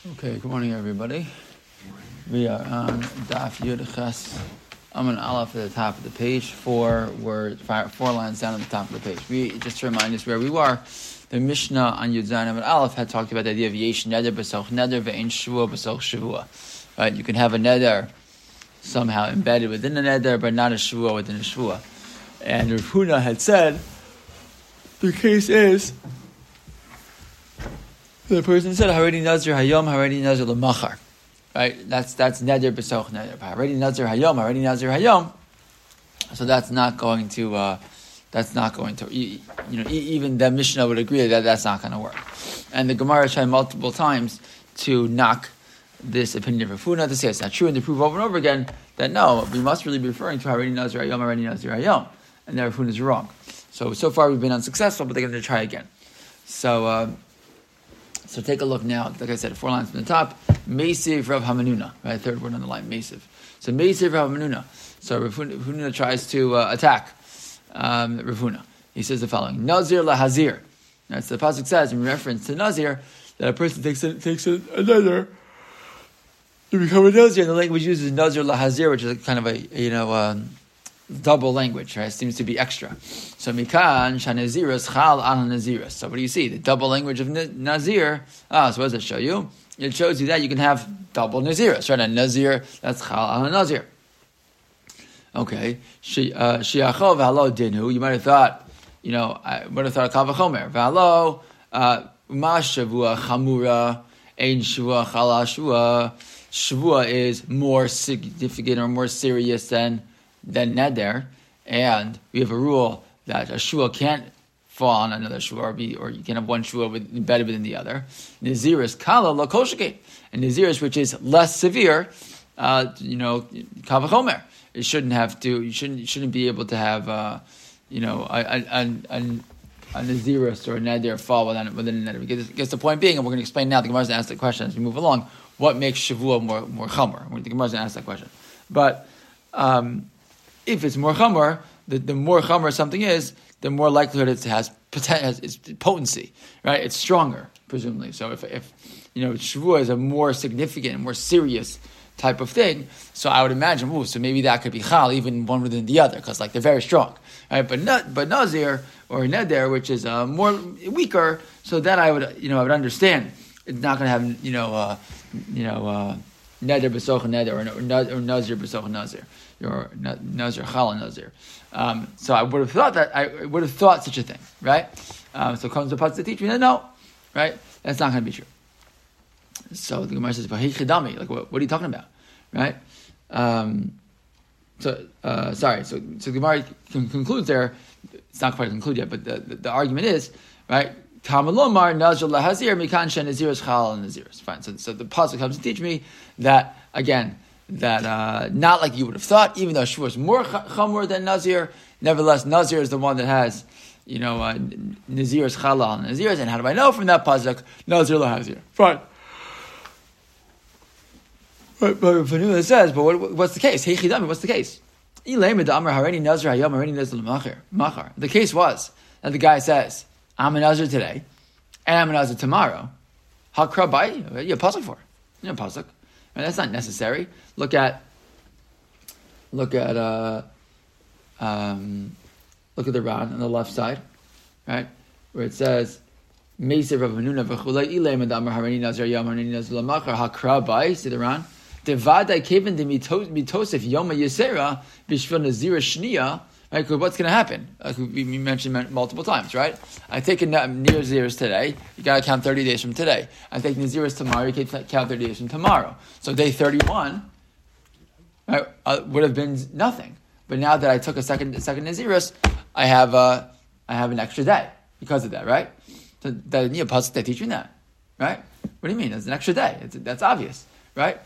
Okay, good morning, everybody. We are on Daf Yud Ches Amun Aleph at the top of the page. Four lines down at the top of the page. Just to remind us where we were, the Mishnah on Yud Zayin Amun Aleph had talked about the idea of Yesh Neder B'Soch Neder Ve'en Shavua B'Soch Shavua. Right, you can have a neder somehow embedded within a neder, but not a Shavua within a Shavua. And Rav Huna had said the case is the person said, "Haredi Nazir Hayom, Haredi Nazir L'Machar." Right, that's neder b'soch neder. Haredi Nazir Hayom, Haredi Nazir Hayom. So that's not going to. Even the Mishnah would agree that that's not going to work. And the Gemara tried multiple times to knock this opinion of Rav Huna, to say it's not true, and to prove over and over again that no, we must really be referring to Haredi Nazir Hayom, Haredi Nazir Hayom, and that Rav Huna is wrong. So far we've been unsuccessful, but they're going to try again. So take a look now. Like I said, 4 lines from the top. Meisiv Rav Hamanuna, right? Third word on the line, Meisiv. So Meisiv Rav Hamanuna. So Rav Huna tries to attack Rav Huna. He says the following: Nazir lahazir. That's the pasuk says in reference to Nazir that a person takes a neder to become a Nazir. And the language uses Nazir lahazir, which is kind of a double language, right? It seems to be extra. So mikan shanazirus chal al nazirus. So what do you see? The double language of nazir. So what does it show you? It shows you that you can have double nazirus, right? A nazir that's chal al nazir. Okay, shiachov v'halo dinu. You might have thought, I would have thought kal v'chomer v'halo ma shavua chamura ein shavua chal shavua. Shavua is more significant or more serious than neder, and we have a rule that a shua can't fall on another shua, or you can have one shua embedded within the other. Nazirus kala lo koshke, and nazirus, which is less severe, kavachomer. It shouldn't have to. You shouldn't be able to have a nazirus or a neder fall within a neder. Because the point being, and we're going to explain now. The Gemara is going to ask the question as we move along. What makes shavua more chamer? The Gemara is going to ask that question, but. If it's more chamer, the more chamer something is, the more likelihood it has its potency, right? It's stronger, presumably. So if shavua is a more significant, more serious type of thing, so I would imagine, so maybe that could be chal, even one within the other, because they're very strong, right? But nazir or neder, which is more weaker, so that I would understand. It's not going to have neder b'soch neder or nazir b'soch nazir. Or nazir chal nazir. So I would have thought such a thing, right? So comes the pasuk to teach me that no, right? That's not going to be true. So the Gemara says, "But hey chidami, what are you talking about, right?" So the Gemara concludes there. It's not quite concluded yet, but the argument is right. Tamalomar nazir lahazir mikan shen naziros chal naziros. Fine. So the pasuk comes to teach me that again. That not like you would have thought, even though Shavua is more chamor than Nazir, nevertheless Nazir is the one that has, Nazir's chalal and Nazir's, and how do I know from that pasuk Nazir lahazir? Fine. But Vanula says, but what's the case? Hey chidami, what's the case? The case was that the guy says, I'm a Nazir today, and I'm a Nazir tomorrow. Hakrabai, you have pasuk for it. Pasuk. And that's not necessary. Look at the Ran on the left side, right, where it says Meisiv Rav Hanuna v'chulei ilay madamar harani nazir yom harani nazir lamachar hakrabai. See the Ran. Devadai kevin de mitosef yoma yisera b'shvil nazira shniya. Right, because what's going to happen? We mentioned multiple times, right? I take a Naziris today, you got to count 30 days from today. I take Naziris tomorrow, you can count 30 days from tomorrow. So day 31 right, would have been nothing. But now that I took a second Naziris, I have an extra day because of that, right? So the pasuk they teach you that, right? What do you mean? It's an extra day. That's obvious, right?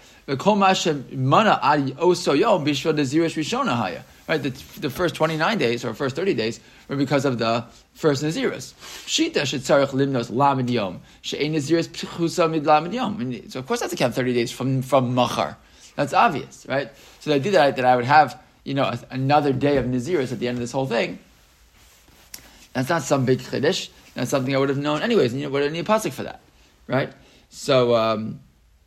Right, the first 29 days or first 30 days were because of the first Naziris. Shita shetzarich limnos lamed yom she'ein Naziris pchusa mid lamed yom. So of course I have to count 30 days from machar. That's obvious, right? So the idea that I would have another day of Naziris at the end of this whole thing. That's not some big chiddush. That's something I would have known anyways. And what do I need a pasuk for that, right? So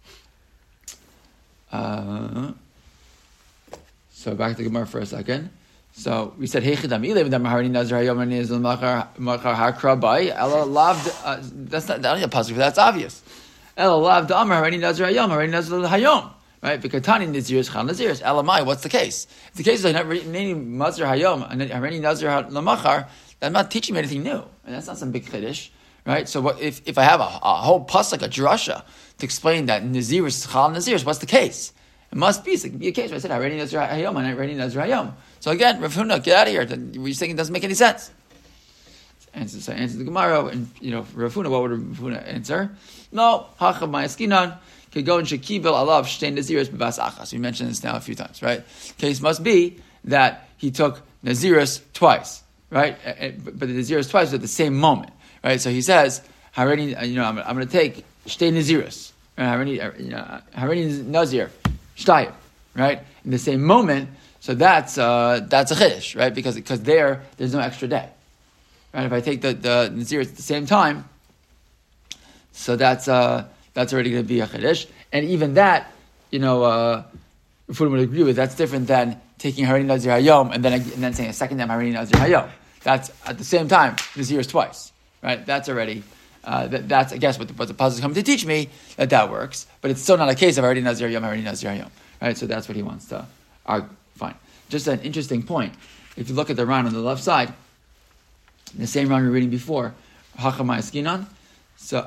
So back to the Gemara for a second. So we said, "Hey chidam ilav dam harani nazir hayom and nizul machar hakra bai ela lav." That's not a puzzle. That's obvious. Ela lav dam harani nazir nizul hayom. Right? Because tani naziris chal naziris. Elamai. What's the case? If the case is not naming nazir hayom and harani nazir lamachar, I'm not teaching me anything new, and that's not some big chiddush, right? So what if I have a whole pasuk, a drasha, to explain that naziris chal naziris? What's the case? It must be. It can be a case where I said harani nazir hayom and harani nazir hayom. So again, Rav Huna, get out of here. You're saying it doesn't make any sense. So answer the Gemara, and Rav Huna, what would Rav Huna answer? No, hacha ma'askinan kegon shekibel alav shtei naziris b'bas achas. We mentioned this now a few times, right? Case must be that he took naziris twice, right? But the naziris twice was at the same moment, right? So he says, harani, I'm going to take shtei naziris, harani nazir shtayim, right? In the same moment. So that's a chiddush, right? Because there's no extra day, right? If I take the naziris at the same time, so that's already going to be a chiddush, and even that, Rav Huna would agree with. That's different than taking harani nazir hayom and then saying a second time harani nazir hayom. That's at the same time naziris twice, right? That's already that's I guess what the puzzle is coming to teach me that works, but it's still not a case of harani nazir hayom, right? So that's what he wants to argue. Fine. Just an interesting point. If you look at the Ran on the left side, the same Ran we were reading before, Hachamai Skinan. So,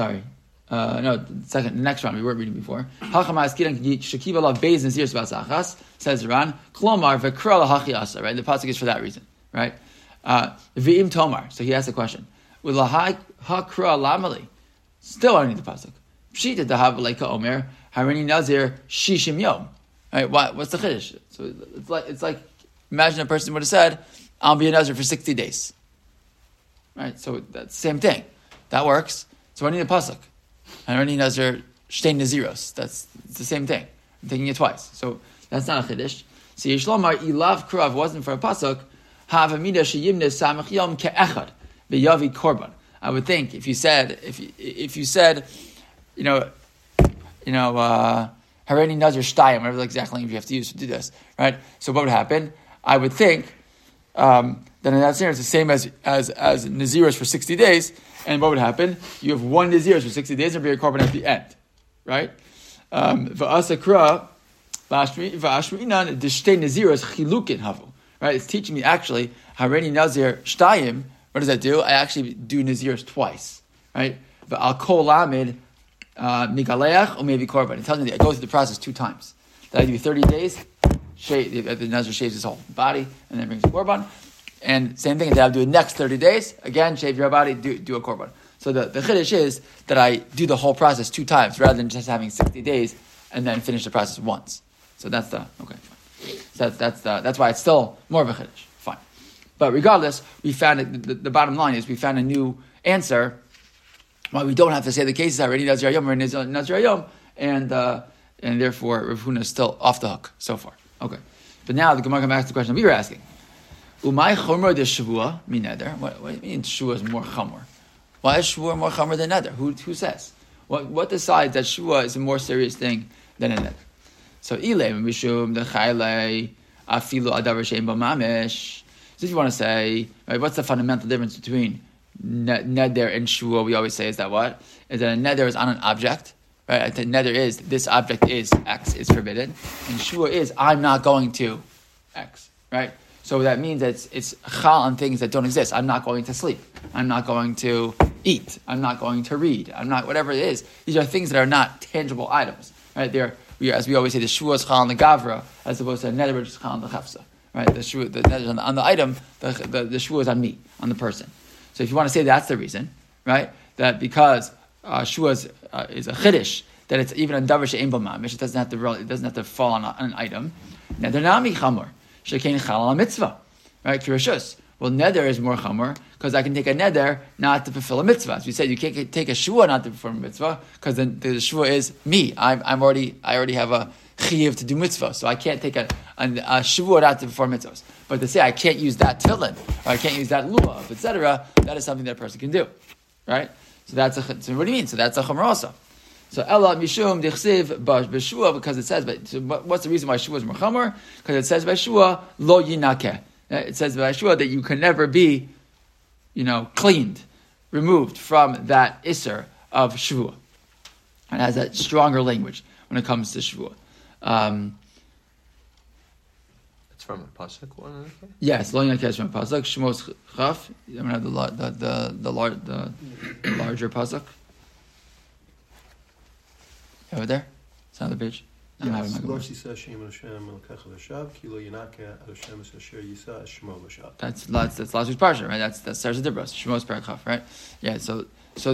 the next Ran we weren't reading before. Hachamai Skinan Shakiva Lav Beis Nazir Sbasachas, says the Ran, Klomar Vekra Lahachi Asa, right? The pasuk is for that reason, right? V'im Tomar. So he asked a question. With Lahai Hakra Lamali, still underneath the pasuk. Pshita Dahav Leika Omer, Harini Nazir Shishim Yom. Right? What's the chiddush? So it's like imagine a person would have said, "I'll be a nazir for 60 days." Right? So that's the same thing. That works. So I need a pasuk. I need nazir shtei naziros. It's the same thing. I'm taking it twice. So that's not a chiddush. So Yishlomar ilav krav wasn't for a pasuk. Havamida sheyimne samach yom ke'echad beyavi korban. I would think if you said harani nazir shtayim, whatever the exact language you have to use to do this, right? So what would happen? I would think that a nazir is the same as naziros for 60 days, and what would happen? You have one naziros for 60 days and be a korban at the end, right? V'asakra v'ashrinan d'shtei naziros chilukin havu, right? It's teaching me actually harani nazir shtayim. What does that do? I actually do naziros twice, right? V'al kol lamid. Migaleach or maybe korban. It tells me that I go through the process 2 times. That I do 30 days, the nazir shaves his whole body and then brings a korban. And same thing, that I'll do the next 30 days, again, shave your body, do a korban. So the chiddush is that I do the whole process 2 times rather than just having 60 days and then finish the process once. So that's fine. So that's why it's still more of a chiddush. Fine. But regardless, we found the bottom line is we found a new answer. Why we don't have to say the cases already Nazir Hayom or Nazir Hayom, and therefore Rav Huna is still off the hook so far. Okay, but now the Gemara comes back to the question we were asking: Umay chomer de shavua min neder? What do you mean shavua is more chomer? Why is shavua more chomer than neder? Who says? What decides that shavua is a more serious thing than a neder? So ilay mishum the chaylei afilu adavar shein b'mamish. So if you want to say, right, what's the fundamental difference between neder and shua? We always say is that what? Is that a neder is on an object, right? The neder is, this object is X, is forbidden. And shua is, I'm not going to X, right? So that means that it's chal on things that don't exist. I'm not going to sleep. I'm not going to eat. I'm not going to read. I'm not, whatever it is. These are things that are not tangible items, right? As we always say, the shua is chal on the gavra, as opposed to a neder which is chal on the chafsa, right? The neder is on the item, the shua is on me, on the person. So if you want to say that's the reason, right? That because shua is a chiddush, that it's even a davar she'ein bo mamish, it doesn't have to fall on an item. Neder nami chamor, shekein chal al mitzvah, right? Kirishus. Well, neder is more chamor because I can take a neder not to fulfill a mitzvah. As we said, you can't take a shua not to perform a mitzvah because then the shua is me. I already have a chiyuv to do mitzvah, so I can't take a shua not to perform mitzvahs. But to say I can't use that tefillin or I can't use that lulav, etc., that is something that a person can do, right? So what do you mean? So that's a chomer also. So Ella Mishum Dichsiv B'Shua, because it says, so what's the reason why Shua is Mechamer? Because it says by Shua, Lo Yinakeh. It says by Shua that you can never be, cleaned, removed from that Isser of Shua. It has that stronger language when it comes to Shua. It's from a pasuk one. Yes, Lo Yinakeh is from a pasuk. Shmos Chaf. I'm gonna have the larger pasuk. Over there? It's on the page? Yes. That's last week's parsha, right? That's Sarah Dibros, Shemos Parakaf, right? Yeah. So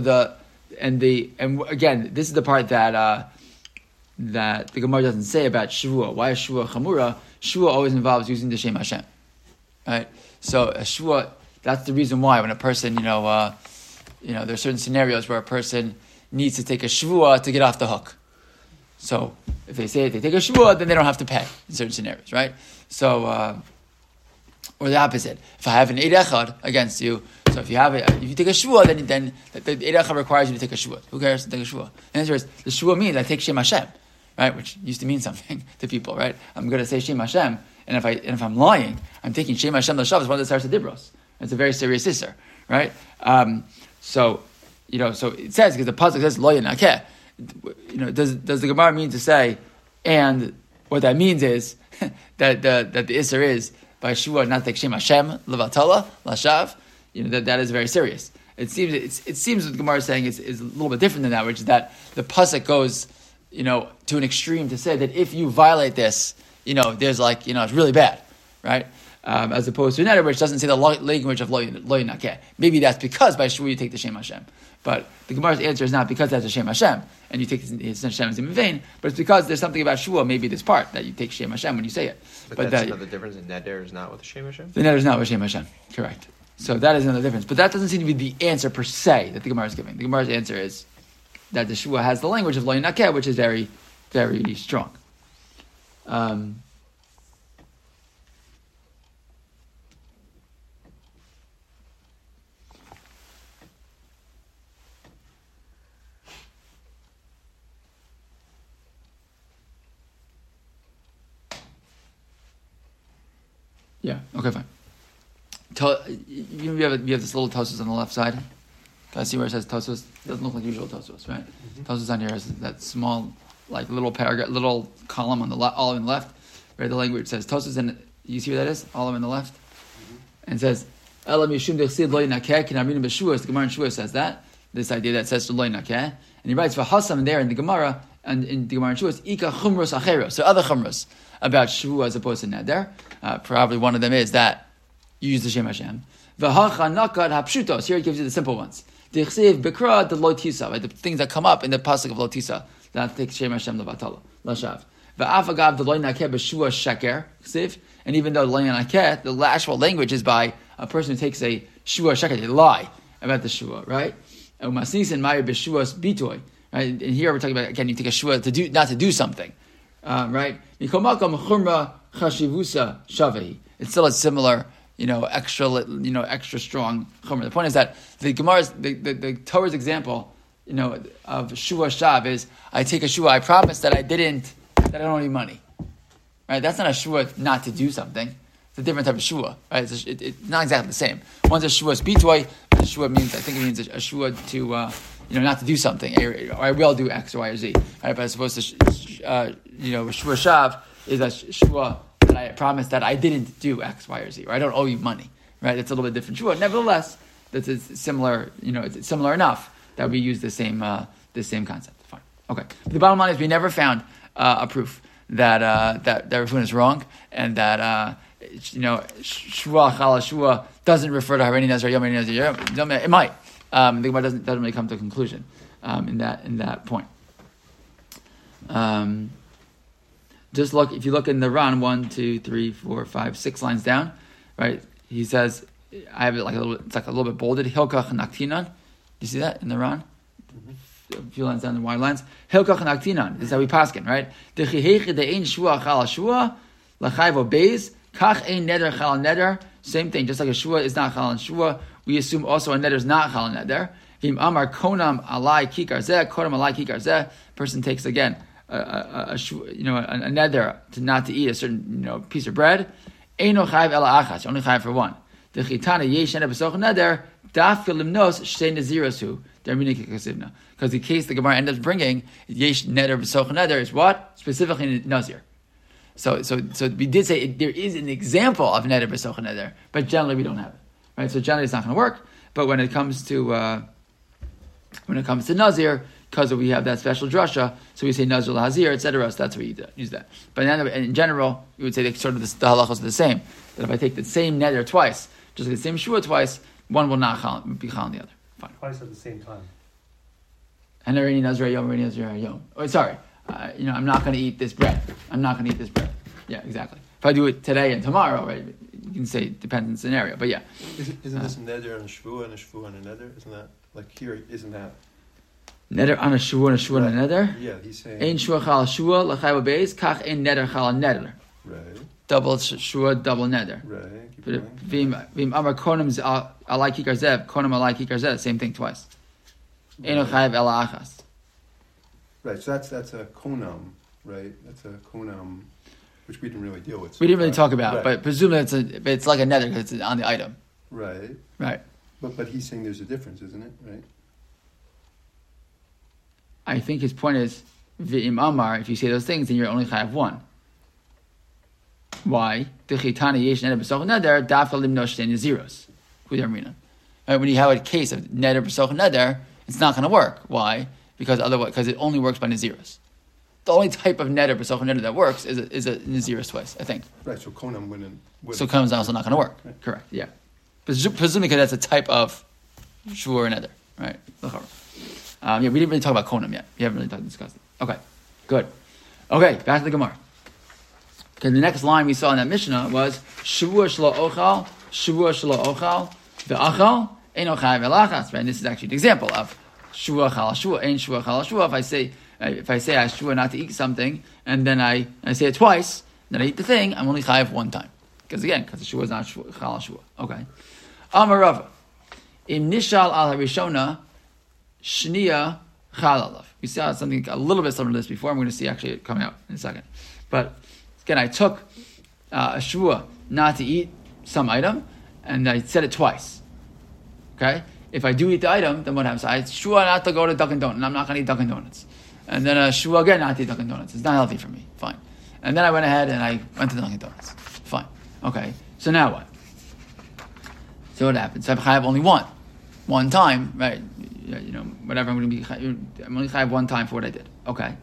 again, this is the part that the Gemara doesn't say about Shavua. Why is Shavua Chamura? Shavua always involves using the Shem Hashem, right? So Shavua, that's the reason why when a person, there are certain scenarios where a person needs to take a Shavua to get off the hook. So if they say they take a shvua, then they don't have to pay in certain scenarios, right? So, or the opposite. If I have an eid echad against you, so if you take a shvua, then the eid echad requires you to take a shvua. Who cares to take a shvua? The answer is the shvua means I take Shem Hashem, right? Which used to mean something to people, right? I'm going to say Shem Hashem, and if I'm lying, I'm taking Shem Hashem l'shav is one of the stars of Dibros. It's a very serious issur, right? So it says because the pasuk says lo yanakeh. Does the Gemara mean to say, and what that means is that the Isser is by Shua not take Shem Hashem levatala lashav. That is very serious. It seems what the Gemara is saying is a little bit different than that, which is that the pasuk goes to an extreme to say that if you violate this, there's it's really bad, right? As opposed to another which doesn't say the language of lo yinakeh. Maybe that's because by Shua you take the Shem Hashem. But the Gemara's answer is not because that's a Shem Hashem and you take his Hashem in vain, but it's because there's something about Shua, maybe this part, that you take Shem Hashem when you say it. But that's another difference. The neder is not with the Shem Hashem? The neder is not with Shem Hashem, correct. So that is another difference. But that doesn't seem to be the answer per se that the Gemara is giving. The Gemara's answer is that the Shua has the language of Lo Yinakeh, which is very, very strong. Yeah. Okay. Fine. You have this little Tosfos on the left side. Can I see where it says Tosfos? It doesn't look like usual Tosfos, right? Mm-hmm. Tosfos on here is that small, little paragraph, little column on the all on the left, where the language says Tosfos, and you see where that is? All on the left, and it says Elam Yishum Dechsid Lo Yinakeh Kinamrin B'Shua. The Gemara in Shua says that this idea that says Lo Yinakeh, and he writes for Hasam there in the Gemara and in the Gemara in Shua is Ika Chumros Acheros. So other Chumros about Shua as opposed to Neder. Probably one of them is that you use the Shem Hashem. V'hacha nakad hapshutos. Here it gives you the simple ones. Dichsiv b'kra the lo tisa, right? The things that come up in the pasuk of lo tisa. That takes Shem Hashem levatala lashav. V'afagav the lo yinakeh b'shua sheker ksiv. And even though lo yinakeh, the actual language is by a person who takes a shua sheker, they lie about the shua, right? Umasnis and ma'ir b'shuas bitoy. Right? And here we're talking about again, you take a shua not to do something, right? Mikomakam chumra chashivusa shavehi. It's still a similar, extra strong chomer. The point is that the Gemara's, the Torah's example, of shua shav is I take a shua. I promise that I don't owe any money. Right? That's not a shua not to do something. It's a different type of shua. Right? It's not exactly the same. One's a shua spitoy. The shua means a shua to not to do something. Or I will do X, Y, or Z. Right? But as opposed to shua shav is a shua that I promise that I didn't do X, Y, or Z, or I don't owe you money, right? It's a little bit different shua. Nevertheless, it's similar. It's similar enough that we use the same concept. Fine, okay. But the bottom line is we never found a proof that Rafun is wrong and that shua chala shua doesn't refer to Hareni Nazar Yom Hareni Nazar Yom. It might. The Gemara doesn't really come to a conclusion in that point. Just look, if you look in the Ran, 1, 2, 3, 4, 5, 6 lines down, right? He says, I have it it's like a little bit bolded. Hilkach naktinan. You see that in the Ran? Mm-hmm. A few lines down the wide lines. Hilkach naktinan. This is how we paskin, right? Dechiheche de'ein shua chala shua, lachayvo beis, kach ein neder chala neder. Same thing, just like a shua is not chala shua, we assume also a neder is not chala neder. V'im amar konam alai kikar zeh, konam alai kikar zeh. Person takes again a neder to not to eat a certain piece of bread. Eino chayiv ela achas. Only chayiv for one. The chitana yesh neder b'soch neder daf limnos shtei nazirosu. Because the case the Gemara ends up bringing yesh neder b'soch neder is what specifically nazir. So we did say there is an example of neder b'soch neder, but generally we don't have it. Right? So generally it's not going to work. But when it comes to nazir, because we have that special drasha, so we say nazir lahazir, etc. So that's why you use that. But in general, you would say that sort of the halachos are the same. That if I take the same neder twice, just like the same shua twice, one will not be chal on the other. Fine. Twice at the same time. And any nazir yom, any nazir yom. Oh, sorry. I'm not going to eat this bread. I'm not going to eat this bread. Yeah, exactly. If I do it today and tomorrow, right, you can say it depends on the scenario. But yeah. Isn't this a neder and a shvua and a shvua and a neder? Isn't that, like here, isn't that? Neder on a shvua and a shvua and a neder? Yeah, he's saying. Ein shvua chal shvua, l'chayva beis, kach ein neder chal neder. Right. Double shvua, double neder. Right. Keep But going. vim amar konam alai kikar zev, konam alai kikar zev, same thing twice. Eino chayiv ela achas. Right, so that's a konam, right? That's a konam, which we didn't really deal with. We didn't really talk about, right. but presumably it's like a neder because it's on the item. Right. Right. But he's saying there's a difference, isn't it? Right. I think his point is, v'im amar, if you say those things, then you're only chayav one. Why? Right, when you have a case of neder b'soch neder, it's not going to work. Why? Because it only works by naziros. The only type of neder b'soch neder that works is a naziros twice, I think. Right. So konam wouldn't. So konam is also not going to work. Right. Correct. Yeah. Presumably because that's a type of shvur neder, right? We didn't really talk about konam yet. We haven't really discussed it. Okay. Good. Okay. Back to the Gemara. Okay, the next line we saw in that Mishnah was Shavua shelo ochal, the achal eino chayav elachas. Right, and this is actually an example of Shavua chal shua, ein Shavua chal shua. If I say I shua not to eat something, and then I say it twice, then I eat the thing, I'm only chayav one time. Because the shua is not chal shua. Okay. Amar Rava, im nishal al harishona shniya chal alav. We saw something a little bit similar to this before. I'm going to see actually it coming out in a second, but. Again, I took a shvua not to eat some item, and I said it twice. Okay? If I do eat the item, then what happens? I shvua not to go to Dunkin' Donuts, and I'm not going to eat Dunkin' Donuts. And then a shvua again not to eat Dunkin' Donuts. It's not healthy for me. Fine. And then I went ahead and I went to Dunkin' Donuts. Fine. Okay. So now what? So what happens? So I have only one time, right? Whatever I'm going to be. I'm only have one time for what I did. Okay.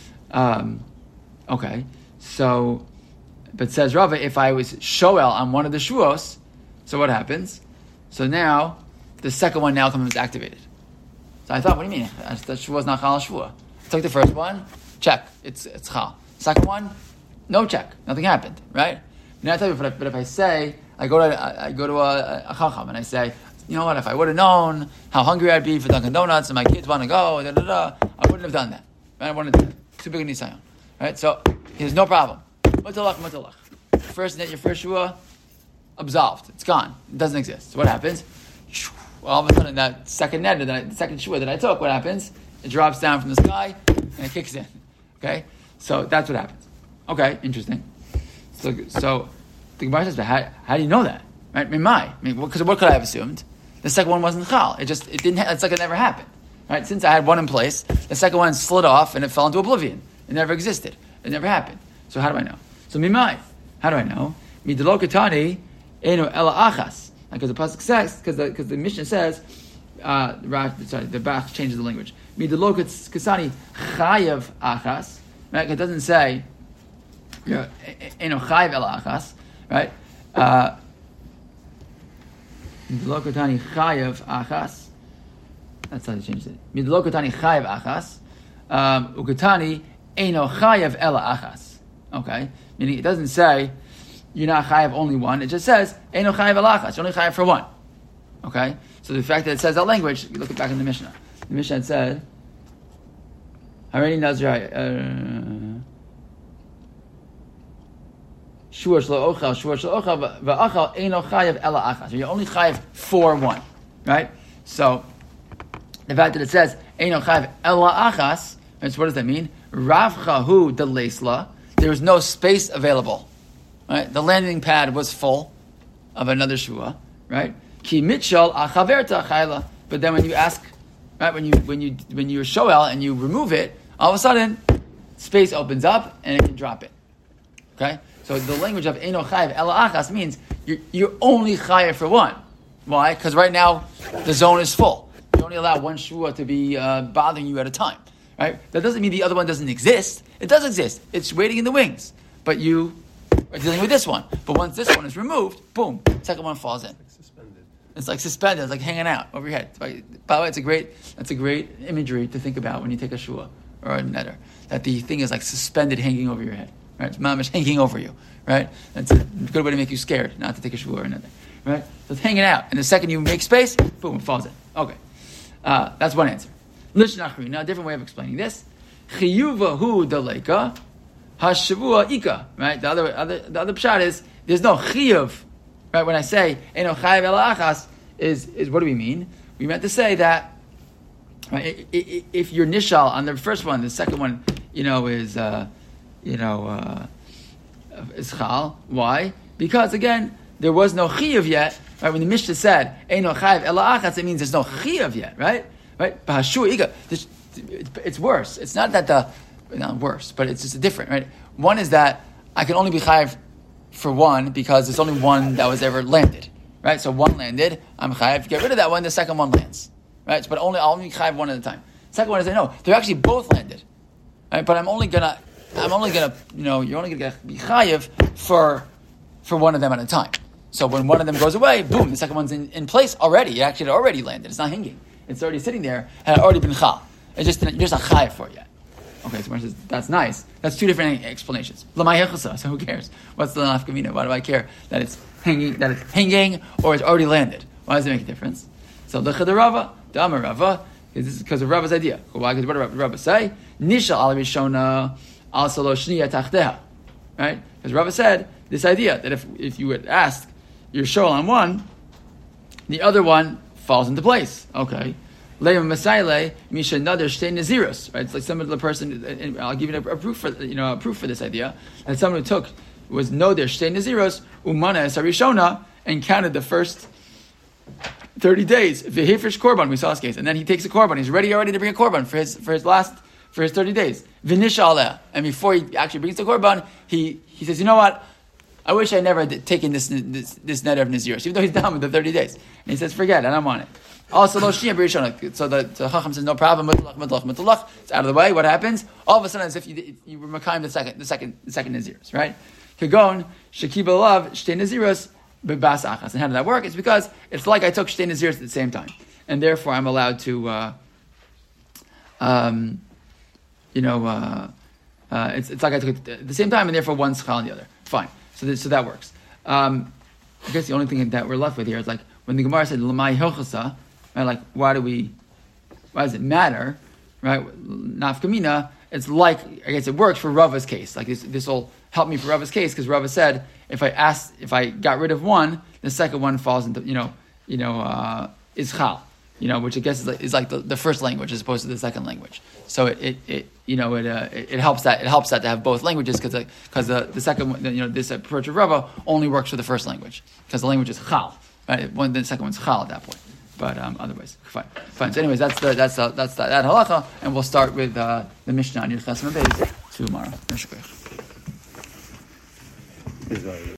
Okay. So, but says Rava, if I was shoel on one of the shuos, so what happens? So now, the second one now comes activated. So I thought, what do you mean? The shuo is not chal shua. I took the first one, check, it's chal. Second one, no check, nothing happened, right? Now I tell you, but if I say, I go to a chacham and I say, you know what, if I would have known how hungry I'd be for Dunkin' Donuts and my kids want to go, I wouldn't have done that. Right? I wanted to, too big a nisayon. Right? So, there's no problem. Mutalach. Your first shua, absolved. It's gone. It doesn't exist. So what happens? All of a sudden, that second net, the second shua that I took, what happens? It drops down from the sky and it kicks in. Okay? So that's what happens. Okay, interesting. So the Gemara says, but how do you know that? Right? Because what could I have assumed? The second one wasn't chal. It's like it never happened. Right? Since I had one in place, the second one slid off and it fell into oblivion. It never existed. It never happened. So how do I know? So mimai. How do I know? Midalokatani eno ela achas. Because the pasuk says, because the Mishnah says, the Bach changes the language. Midalokatani chayav achas. Right? It doesn't say eno chayav ela achas. Right? Midalokatani chayav achas. That's how they changed it. Midalokatani chayav achas. Ukatani Eino chayav ela achas. Okay? Meaning it doesn't say you're not chayav only one. It just says Eino chayav ela achas. You're only chayav for one. Okay? So the fact that it says that language, you look back in the Mishnah. The Mishnah had said, Harini Nazrai, Shur shlo ochal, va'achal Eino chayav ela achas. You're only chayav for one. Right? So the fact that it says Eino Chayav Ela Achas, so what does that mean? Ravcha Hu de Leisla. There was no space available. Right? The landing pad was full of another shua. Right? Ki mitchal achaverta chayla. But then when you ask, right, when you're shoel and you remove it, all of a sudden space opens up and it can drop it. Okay? So the language of Eino Chayav Ela Achas means you're only chayav for one. Why? Because right now the zone is full. You only allow one shua to be bothering you at a time. Right? That doesn't mean the other one doesn't exist. It does exist. It's waiting in the wings. But you are dealing with this one. But once this one is removed, boom, second one falls in. It's like suspended. It's like hanging out over your head. By the way, that's a great imagery to think about when you take a shua or a netter. That the thing is like suspended, hanging over your head. Right? It's mamish hanging over you. Right? That's a good way to make you scared not to take a shua or a netter. Right? So it's hanging out. And the second you make space, boom, it falls in. Okay. That's one answer. Lishnachri. Now, a different way of explaining this. Chiyuva hu daleka, hashavua ika. Right. The other pshat is there's no chiyuv. Right. When I say eno chayav ela achas, is what do we mean? We meant to say that, right, if you're nishal on the first one, the second one, is chal. Why? Because again, there was no chiyuv yet. Right. When the Mishnah said eno chayav ela achas, it means there's no chiyuv yet. Right. Right, it's worse. It's not that not worse, but it's just different, right? One is that I can only be chayav for one because there's only one that was ever landed, right? So one landed, I'm chayav. Get rid of that one, the second one lands, right? But I'll only chayav one at a time. Second one is no, they're actually both landed, right? But you're only gonna be chayav for one of them at a time. So when one of them goes away, boom, the second one's in place already. It actually already landed. It's not hanging. It's already sitting there, had already been chal. You're just not chayav for it yet. Okay, so says, that's nice. That's two different explanations. L'may hechasa, so who cares? What's the nafkamina? Why do I care that it's hanging or it's already landed? Why does it make a difference? So l'cha the Rava, the Amar Rava, this is because of Rava's idea. Why? Because what did Rava say? Nisha al rishona al salo shniya tachteha. Right? Because Rava said this idea that if you would ask your shoal on one, the other one falls into place. Okay. Leim Masaile Misha Nader Shtei Naziros. Right? It's like some of the person, and I'll give you a proof for this idea. That someone who was Nader Shtei Naziros, Umana Sarishona, and counted the first 30 days. V'hifresh korban, we saw this case. And then he takes a korban. He's already to bring a korban for his 30 days. V'nisha aleh. And before he actually brings the korban, he says, you know what? I wish I never had taken this net of Naziros, even though he's done with the 30 days. And he says, forget it, I don't want it. Also, so the Chacham says, no problem, it's out of the way. What happens? All of a sudden, as if you were Makayim the second Naziros, right? Kagon, Shakiba Lav, Shtei Naziros, Bebas Achas. And how did that work? It's because it's like I took Shtei Naziros at the same time. And therefore, I'm allowed to, it's like I took it at the same time, and therefore one's chal on the other. Fine. So that works. I guess the only thing that we're left with here is like when the Gemara said l'may hilchasa, right? Like why does it matter, right? Nafkamina. It's like I guess it works for Rava's case. Like this will help me for Rava's case because Rava said if I got rid of one, the second one falls into is chal. Which I guess is like the first language as opposed to the second language. So it helps that to have both languages because the second one, this approach of Rava only works for the first language because the language is chal, right? The second one's chal at that point. But otherwise, fine. So anyways, that's that halacha, and we'll start with the Mishnah on Yud Ches Amud Beis tomorrow.